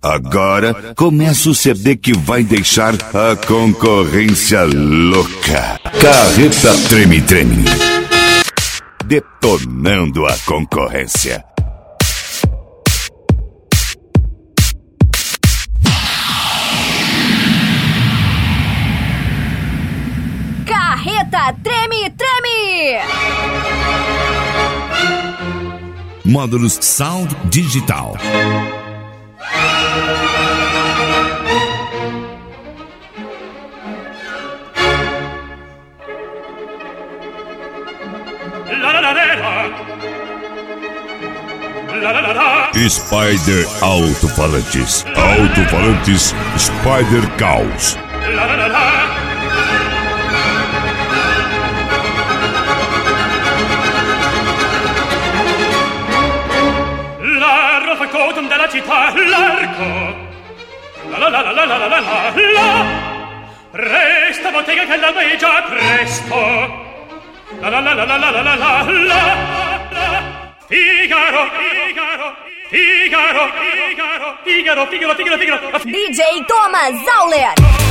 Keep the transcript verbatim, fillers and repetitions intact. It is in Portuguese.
Agora começa o C D que vai deixar a concorrência louca. Carreta Treme Treme. Detonando a concorrência. Carreta Treme Treme. Módulos Sound Digital. Spider Alto-Falantes. Alto-Falantes Spider Caos. L'arro fa codum della città, l'arco. La la la la la la la la la. Resta bottega che l'alba è già presto. La la la la la la la la la la. Figaro, Figaro, Figaro, Figaro, Figaro, Figaro, Figaro, Figaro. D J Thomas Zauler.